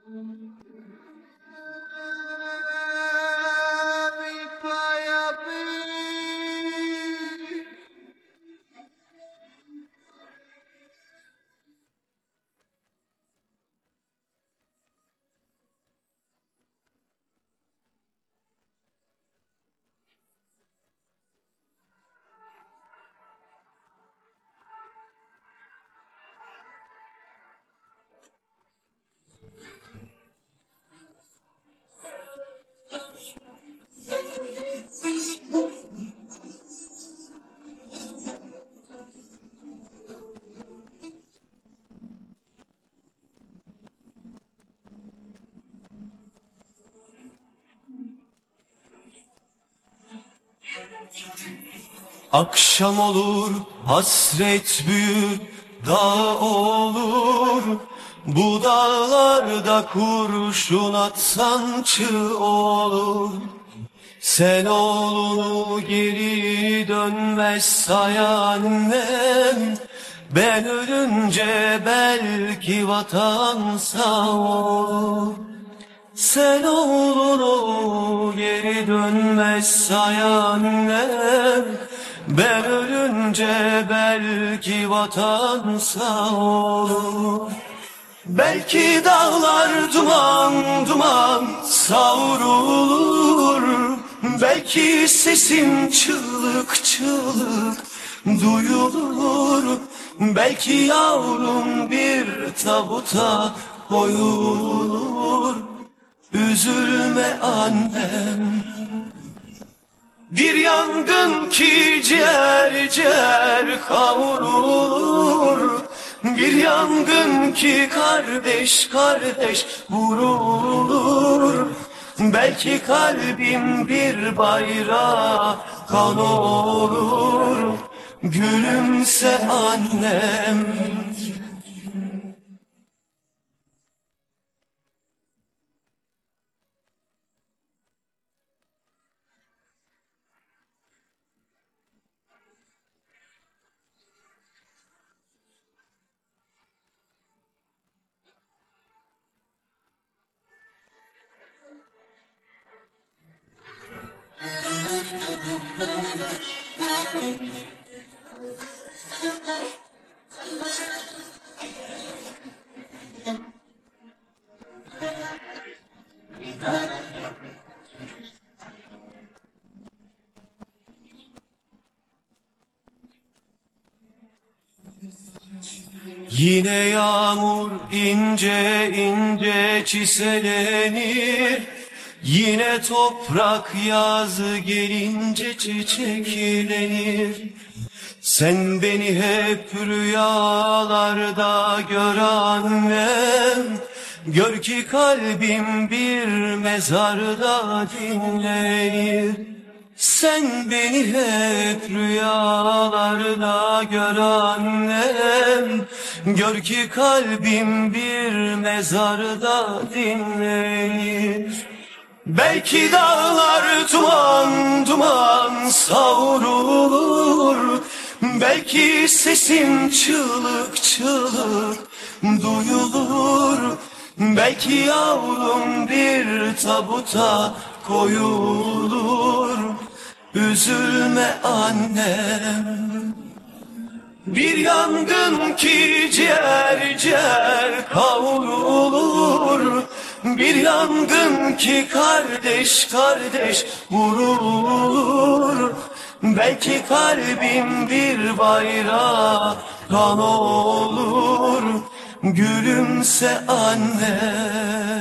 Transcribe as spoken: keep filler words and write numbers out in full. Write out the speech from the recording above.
Akşam olur, hasret büyür, dağ olur. Bu dağlarda kurşun atsan çığ olur. Sen oğlunu geri dönmez say annem. Ben ölünce belki vatan sağ olur. Sen oğlunu geri dönmez say annem. Ben ölünce belki vatan sağ olur. Belki dağlar duman duman savrulur. Belki sesim çığlık çığlık duyulur. Belki yavrum bir tabuta koyulur. Üzülme annem. Bir yangın ki ciğer ciğer kavrulur. Bir yangın ki kardeş kardeş vurulur. Belki kalbim bir bayrağa kan olur. Gülümse annem. Yine yağmur ince ince çiselenir. Yine toprak yazı gelince çiçeklenir. Sen beni hep rüyalarda gör annem. Gör ki kalbim bir mezarda dinlenir. Sen beni hep rüyalarda gör annem. Gör ki kalbim bir mezarda dinlenir. Belki dağlar duman duman savrulur. Belki sesim çığlık çığlık duyulur. Belki yavrum bir tabuta koyulur. Üzülme annem. Bir yangın ki ciğer ciğer kavrulur. Bir yangın ki kardeş kardeş vurulur. Belki kalbim bir bayrağa kan olur. Gülümse anne.